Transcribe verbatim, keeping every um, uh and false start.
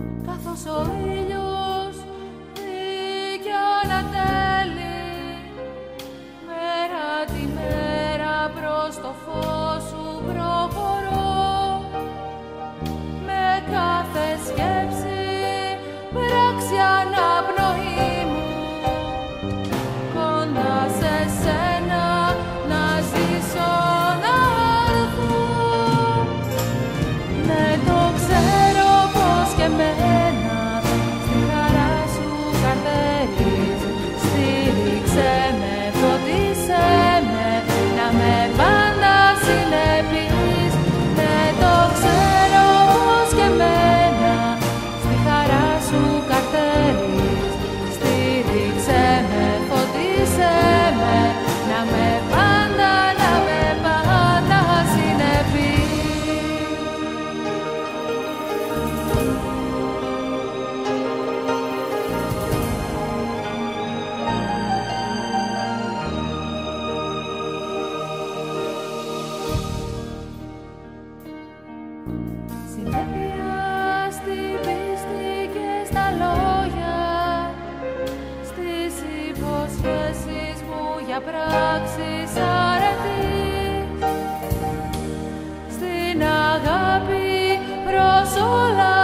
καθώς ο ήλιος δίκαια ανατέλει, μέρα τη μέρα προς το φως σου προχωρώ, με κάθε σκέψη, πράξη, αναπνοή μου, κοντά σε σένα να ζήσω, να έρθω. Ναι, το ξέρω πως και μένα στη χαρά σου καρτερείς. Στήριξε με, φωτίσέ με, να με πάντα συνεπείς. Ναι, το ξέρω πως και μένα στη χαρά σου καρτερείς. Στήριξε με, φωτίσέ με, να με πάντα, να με πάντα συνεπείς. Συνέπεια στην πίστη και στα λόγια, στις υποσχέσεις μου για πράξεις αρετής, στην αγάπη προς όλα